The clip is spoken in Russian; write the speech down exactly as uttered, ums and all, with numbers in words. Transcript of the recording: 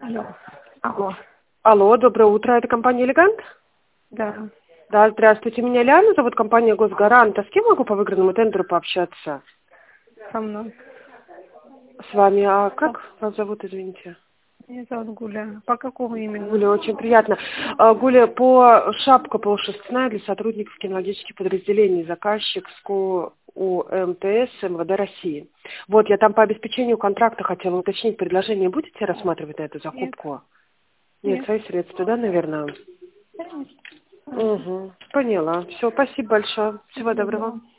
Алло. Алло. Алло, доброе утро. Это компания «Элегант»? Да. Да, здравствуйте. Меня Ляна зовут, компания «Госгарант». А с кем могу по выигранному тендеру пообщаться? Со мной. С вами. А как вас зовут, извините? Меня зовут Гуля. По какому именно? Гуля, очень приятно. А, Гуля, по шапка полушерстяная для сотрудников кинологических подразделений. Заказчик СКО у МТС МВД России. Вот, я там по обеспечению контракта хотела уточнить, предложение будете рассматривать на эту Нет. закупку? Нет, Нет. свои средства, да, наверное? Конечно. Угу. Поняла. Все, спасибо большое. Всего Спасибо доброго. вам.